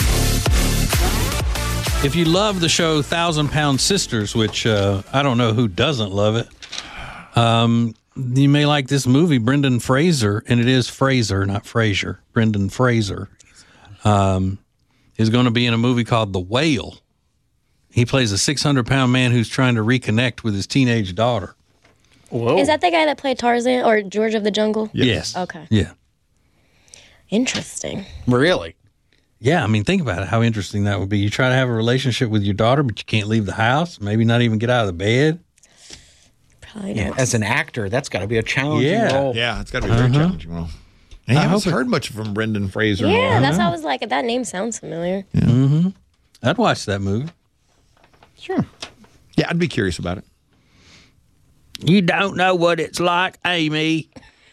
If you love the show Thousand Pound Sisters, which uh, I don't know who doesn't love it, um, you may like this movie, Brendan Fraser, and it is Fraser, not Frazier. Brendan Fraser um, is going to be in a movie called The Whale. He plays a six hundred pound man who's trying to reconnect with his teenage daughter. Whoa. Is that the guy that played Tarzan or George of the Jungle? Yes. Okay. Yeah. Interesting. Really? Yeah, I mean, think about it, how interesting that would be. You try to have a relationship with your daughter, but you can't leave the house, maybe not even get out of the bed. Probably Yeah, not. as an actor, that's got to be a challenging Yeah. role. Yeah, it's got to be a very challenging role. And I I haven't hope it- heard much from Brendan Fraser. Yeah, that's how I was like, that name sounds familiar. I'd watch that movie. Sure. Yeah, I'd be curious about it. You don't know what it's like, Amy.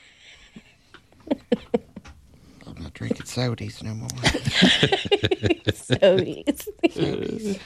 I'm not drinking sodies no more. So easy.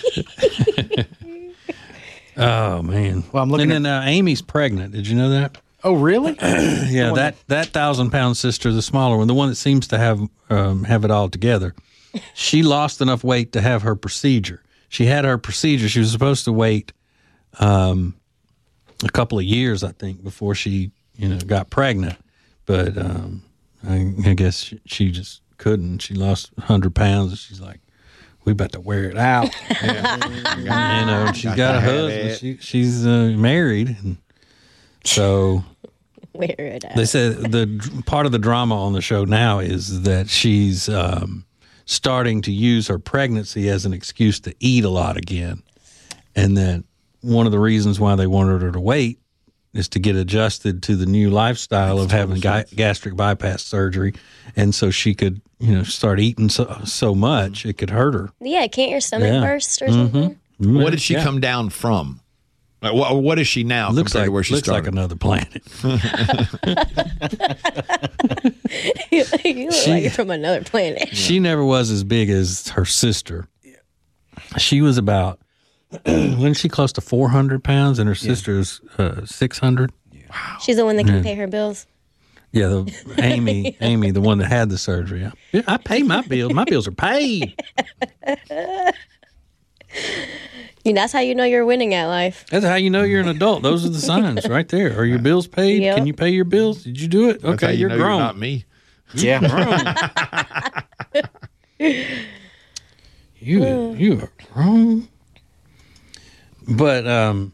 Oh, man. Well, I'm looking and then uh, Amy's pregnant. Did you know that? Oh, really? Yeah, that, that thousand pound sister, the smaller one, the one that seems to have um, have it all together. She lost enough weight to have her procedure. She had her procedure. She was supposed to wait um, a couple of years, I think, before she, you know, got pregnant. But um, I, I guess she, she just couldn't. She lost one hundred pounds, and she's like, "We about to wear it out." Yeah. You know, she's got a husband. She, she's uh, married, and so wear it out. They said the part of the drama on the show now is that she's um, starting to use her pregnancy as an excuse to eat a lot again, and that one of the reasons why they wanted her to wait is to get adjusted to the new lifestyle That's of having ga- gastric bypass surgery, and so she could, you know, start eating so, so much it could hurt her. Yeah, can't your stomach Yeah. burst or Mhm. something? Mm-hmm. What did she Yeah. come down from? Like, what, what is she now Looks compared like to where she looks started? like another planet. you look She- like you're from another planet. She never was as big as her sister. She was about, wasn't she close to four hundred pounds, and her sister's uh, six hundred? She's the one that can Yeah. pay her bills. Yeah, the Amy, Amy, the one that had the surgery. Yeah, yeah, I pay my bills. My bills are paid. You know, that's how you know you're winning at life. That's how you know you're an adult. Those are the signs right there. Are your bills paid? Yep. Can you pay your bills? Did you do it? That's Okay, how you you're know grown. You're not me. Yeah. You you are grown. But um,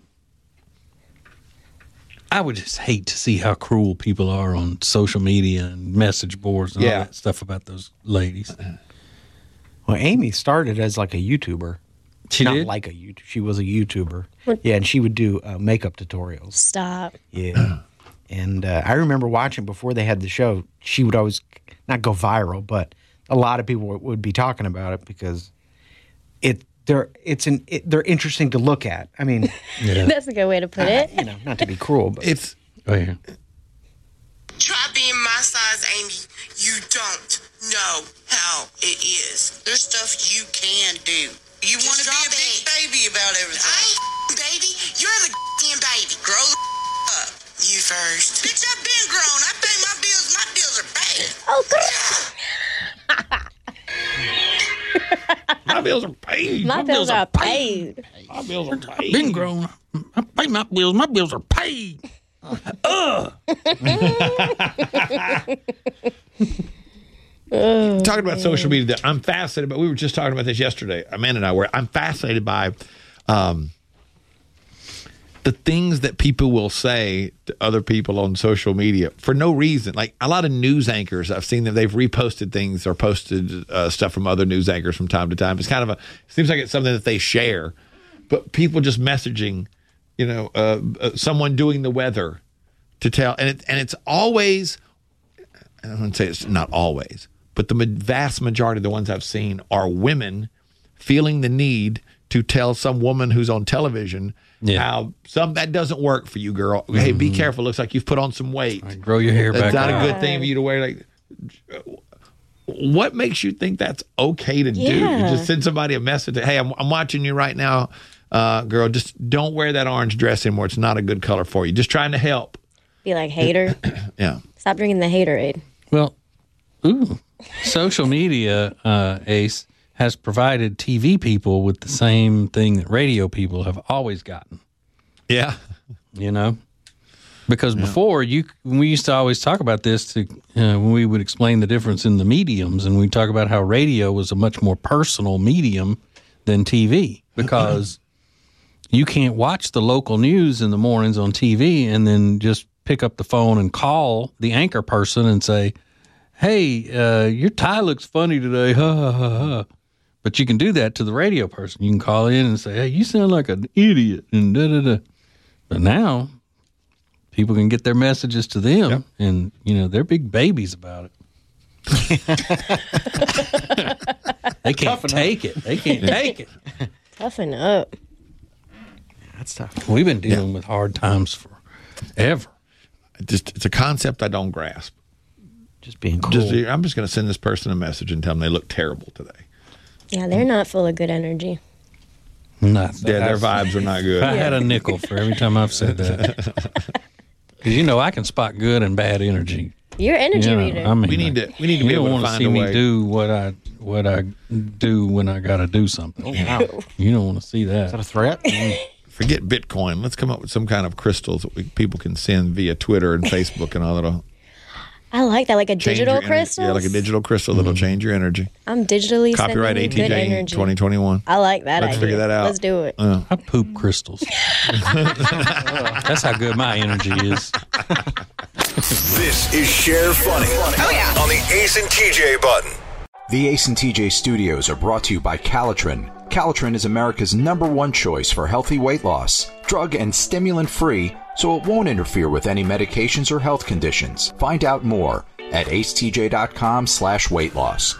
I would just hate to see how cruel people are on social media and message boards and Yeah. all that stuff about those ladies. Well, Amy started as like a YouTuber. She Not did? like a YouTube. She was a YouTuber. What? Yeah, and she would do uh, makeup tutorials. Stop. Yeah. And uh, I remember watching before they had the show, she would always not go viral, but a lot of people would- would be talking about it because it they're it's an it, they're interesting to look at. I mean, Yeah. That's a good way to put it. you know, not to be cruel, but It's Oh, yeah. Try being my size, Amy. You don't know how it is. There's stuff you can do. You want to be a big baby about everything. I ain't baby. You're the damn baby. Grow the up. You first. Bitch, I've been grown. I pay my bills. My bills are paid. Oh, my bills are paid. my bills are paid. My bills are paid. Been grown. I pay my bills. My bills are paid. Talking about social media, I'm fascinated. But we were just talking about this yesterday. Amanda and I were. I'm fascinated by um, the things that people will say to other people on social media for no reason. Like a lot of news anchors, I've seen them. They've reposted things or posted uh, stuff from other news anchors from time to time. It's kind of a. It seems like it's something that they share, but people just messaging, you know, uh, uh, someone doing the weather to tell, and it, and it's always. I don't want to say it's not always, but the ma- vast majority of the ones I've seen are women feeling the need to tell some woman who's on television Yeah. how some that doesn't work for you, girl. Hey, be careful. Looks like you've put on some weight. Grow your hair That's back not out. a good thing for you to wear. Like, what makes you think that's okay to do? You Yeah. just send somebody a message. Hey, I'm, I'm watching you right now, uh, girl. Just don't wear that orange dress anymore. It's not a good color for you. Just trying to help. Be like, hater. Yeah. Stop drinking the haterade. Well, ooh, social media, uh, Ace, has provided T V people with the same thing that radio people have always gotten. Yeah. You know, because before you, we used to always talk about this to uh, when we would explain the difference in the mediums, and we talk about how radio was a much more personal medium than T V because you can't watch the local news in the mornings on T V and then just pick up the phone and call the anchor person and say, hey, uh, your tie looks funny today. Ha, ha, ha, ha. But you can do that to the radio person. You can call in and say, hey, you sound like an idiot. And da, da, da. But now people can get their messages to them, Yep. and, you know, they're big babies about it. They can't take it. They can't take it. Toughen up. that's tough. We've been dealing with hard times forever. Just it's a concept I don't grasp. Just being cool. Just, I'm just going to send this person a message and tell them they look terrible today. Yeah, they're not full of good energy. Not Yeah, their vibes are not good. I had a nickel for every time I've said that. Because you know I can spot good and bad energy. You're an energy You know, reader. I mean, We need to we need to you be don't able to want to find see a me way. do what I what I do when I got to do something. You don't want to see that. Is that a threat? Forget Bitcoin. Let's come up with some kind of crystals that we, people can send via Twitter and Facebook and all that'll I like that, like a change digital your energy. crystal. Yeah, like a digital crystal that'll change your energy. I'm digitally Copyright sending you good A T J energy. twenty twenty-one. I like that Let's idea. figure that out. Let's do it. Uh, I poop crystals. That's how good my energy is. This is Share Funny. Oh, yeah. On the Ace and T J button. The Ace and T J studios are brought to you by Calitrin. Calitrin is America's number one choice for healthy weight loss. Drug and stimulant free, so it won't interfere with any medications or health conditions. Find out more at acetj.com slash weight loss.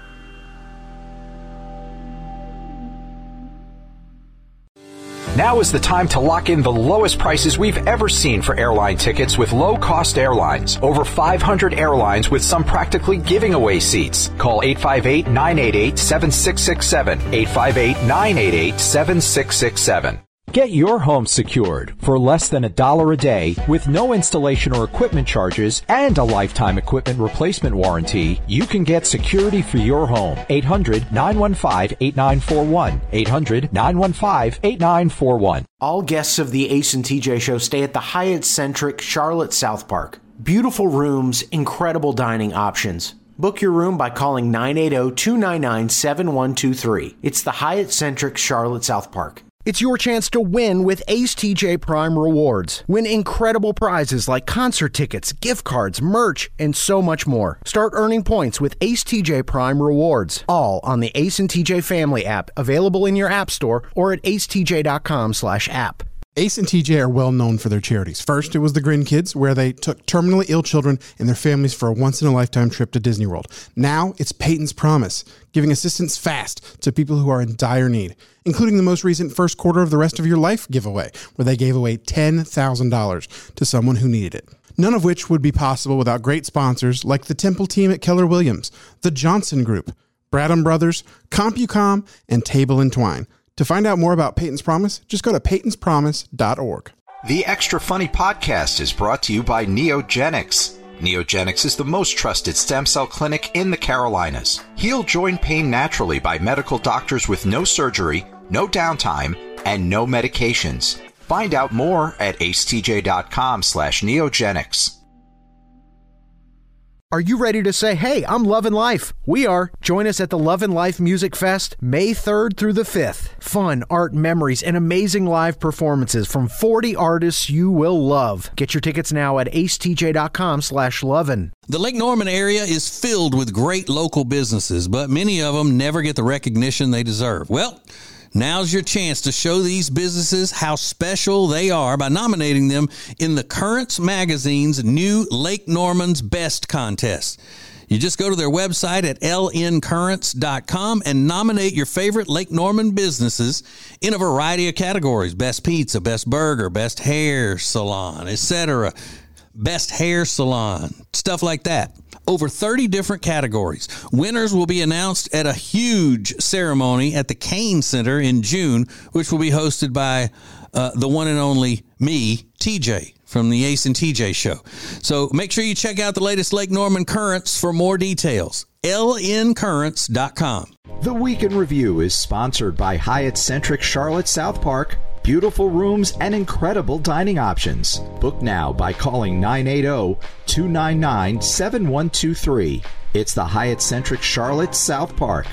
Now is the time to lock in the lowest prices we've ever seen for airline tickets with low-cost airlines. Over five hundred airlines with some practically giving away seats. Call eight five eight, nine eight eight, seven six six seven. eight five eight, nine eight eight, seven six six seven. Get your home secured for less than a dollar a day with no installation or equipment charges and a lifetime equipment replacement warranty. You can get security for your home. eight hundred, nine one five, eight nine four one. eight hundred, nine one five, eight nine four one. All guests of the Ace and T J show stay at the Hyatt-centric Charlotte South Park. Beautiful rooms, incredible dining options. Book your room by calling nine eight zero, two nine nine, seven one two three. It's the Hyatt-centric Charlotte South Park. It's your chance to win with Ace T J Prime Rewards. Win incredible prizes like concert tickets, gift cards, merch, and so much more. Start earning points with Ace T J Prime Rewards. All on the Ace and T J Family app, available in your app store or at acetj.com slash app. Ace and T J are well known for their charities. First, it was the Grin Kids, where they took terminally ill children and their families for a once-in-a-lifetime trip to Disney World. Now, it's Peyton's Promise, giving assistance fast to people who are in dire need, including the most recent First Quarter of the Rest of Your Life giveaway, where they gave away ten thousand dollars to someone who needed it. None of which would be possible without great sponsors like the Temple team at Keller Williams, the Johnson Group, Bradham Brothers, CompuCom, and Table and Twine. To find out more about Peyton's Promise, just go to peytons promise dot org. The Extra Funny podcast is brought to you by Neogenics. Neogenics is the most trusted stem cell clinic in the Carolinas. Heal joint pain naturally by medical doctors with no surgery, no downtime, and no medications. Find out more at acetj.com slash neogenics. Are you ready to say, hey, I'm loving life? We are. Join us at the Love and Life Music Fest, May third through the fifth. Fun, art, memories, and amazing live performances from forty artists you will love. Get your tickets now at acetj.com slash lovin'. The Lake Norman area is filled with great local businesses, but many of them never get the recognition they deserve. Well, now's your chance to show these businesses how special they are by nominating them in the Currents Magazine's new Lake Norman's Best contest. You just go to their website at l n currents dot com and nominate your favorite Lake Norman businesses in a variety of categories: best pizza, best burger, best hair salon, et cetera. Best hair salon, stuff like that. Over thirty different categories. Winners will be announced at a huge ceremony at the Kane Center in June, which will be hosted by uh, the one and only me, T J, from the Ace and T J show. So make sure you check out the latest Lake Norman Currents for more details. l n currents dot com. The Week in Review is sponsored by Hyatt-centric Charlotte South Park. Beautiful rooms and incredible dining options. Book now by calling nine eight zero, two nine nine, seven one two three. It's the Hyatt-centric Charlotte South Park.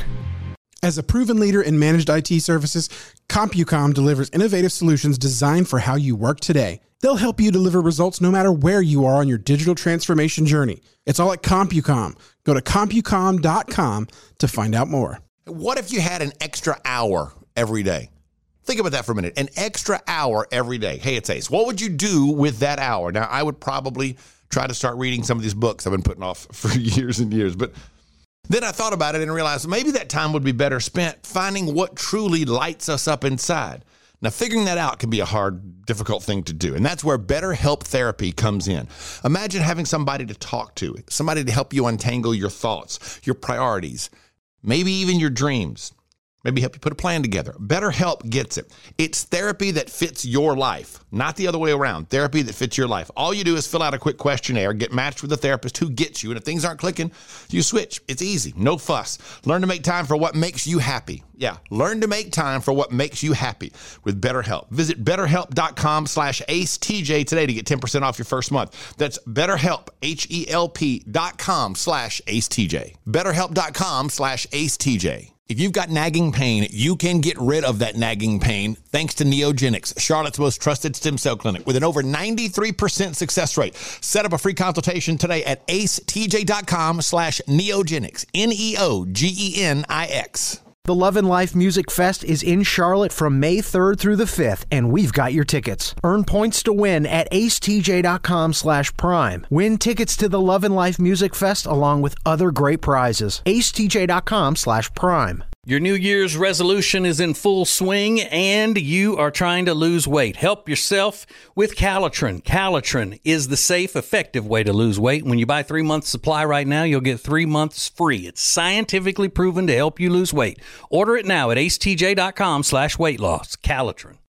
As a proven leader in managed I T services, CompuCom delivers innovative solutions designed for how you work today. They'll help you deliver results no matter where you are on your digital transformation journey. It's all at CompuCom. Go to CompuCom dot com to find out more. What if you had an extra hour every day? Think about that for a minute. An extra hour every day. Hey, it's Ace. What would you do with that hour? Now, I would probably try to start reading some of these books I've been putting off for years and years. But then I thought about it and realized maybe that time would be better spent finding what truly lights us up inside. Now, figuring that out can be a hard, difficult thing to do. And that's where BetterHelp Therapy comes in. Imagine having somebody to talk to, somebody to help you untangle your thoughts, your priorities, maybe even your dreams. maybe help you put a plan together. BetterHelp gets it. It's therapy that fits your life, not the other way around. Therapy that fits your life. All you do is fill out a quick questionnaire, get matched with a therapist who gets you, and if things aren't clicking, you switch. It's easy, no fuss. Learn to make time for what makes you happy. Yeah, learn to make time for what makes you happy with BetterHelp. Visit betterhelp.com slash AceTJ today to get ten percent off your first month. That's BetterHelp, H-E-L-P dot com slash AceTJ. BetterHelp.com slash AceTJ. If you've got nagging pain, you can get rid of that nagging pain thanks to Neogenics, Charlotte's most trusted stem cell clinic with an over ninety-three percent success rate. Set up a free consultation today at acetj.com slash neogenics, N E O G E N I X. The Love and Life Music Fest is in Charlotte from May third through the fifth, and we've got your tickets. Earn points to win at acetj.com slash prime. Win tickets to the Love and Life Music Fest along with other great prizes. acetj.com slash prime. Your New Year's resolution is in full swing and you are trying to lose weight. Help yourself with Calitrin. Calitrin is the safe, effective way to lose weight. When you buy three months supply right now, you'll get three months free. It's scientifically proven to help you lose weight. Order it now at acetj.com slash weight loss. Calitrin.